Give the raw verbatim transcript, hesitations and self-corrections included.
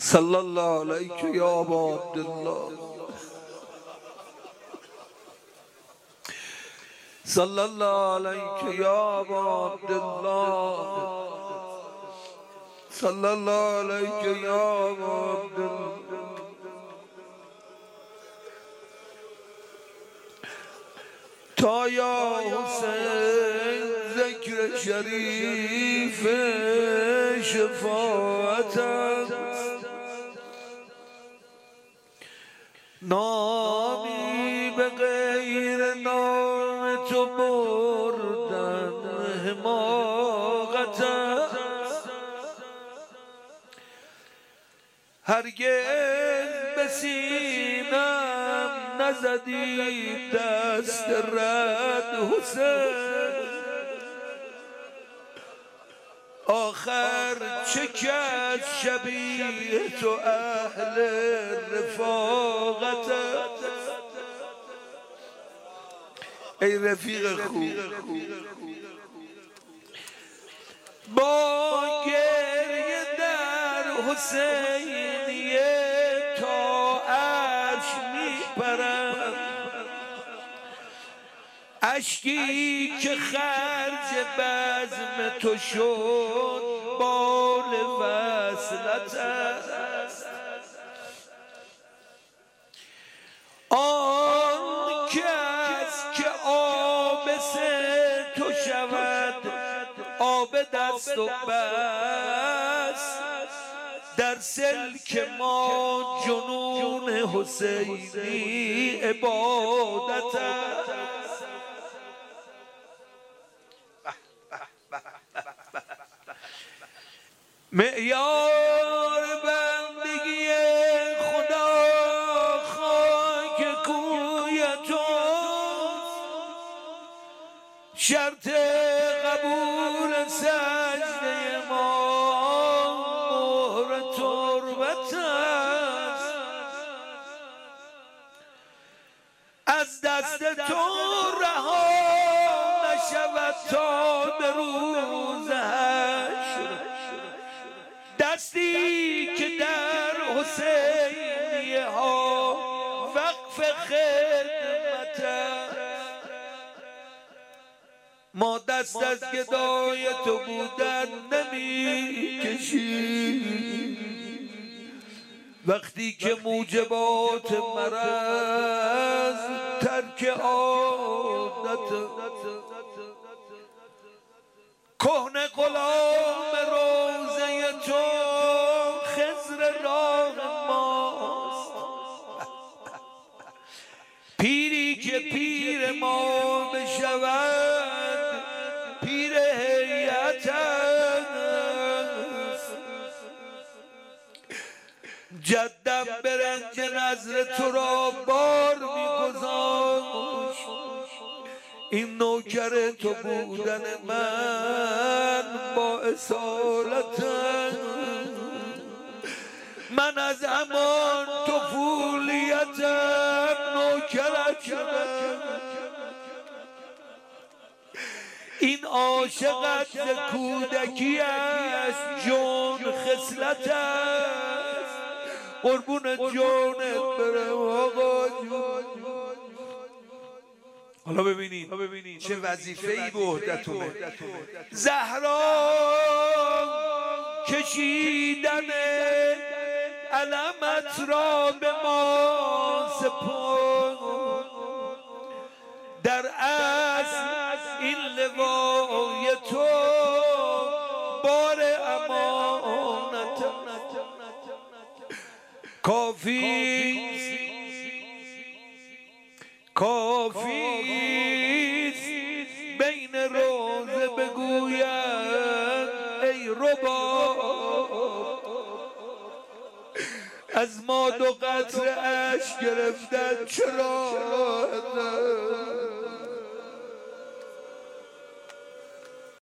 صلی الله علیک یا ابا عبدالله صلی الله علیک یا ابا عبدالله صلی الله علیک یا ابا عبدالله تا یا حسین ذکر شریف شفاعت نامی به غیر نام تو بردن حماقت هرگز به سینم نزدی دست رد حسین آخر چه کس شبیه تو اهل رفاقت ای رفیق خوب با گریه در حسینیه تا عرش میپرم اشکی که خرج بزم تو شد بال وصلت است آن کس که آب سه تو شود آب دست و بس در سلک ما جنون حسینی عبادت است معیار بندگی خدا خاک کوی توست شرط قبول سجده ما مهر تربت است از دست تو رها نشود تا به روز حشر دستی که در حسینیه ها وقف خدمت ما دست از گدای تو بودن نمی کشیم وقتی که موجبات مرض ترک عادت کهنه غلام روزه تو خضر راه ماست پیری که پیر ما بشود پیر هیئت است جدم برنج نظر تو را بار میگذاشت این نوکر تو بودن من با اصالت من از همان طفولیتم نوکرت شدم این عاشقت ز کودکی است جون خصلت است قربون جونت برم آقا جون حالا ببینید چه وظیفه‌ای به عهدتونه زهرا کشیدن علمت را به ما سپرد در اصل این لوای تو بار امانت کافی کافی بین روزه بگویم ای رباب از ما دو قطره اشک گرفتن چرا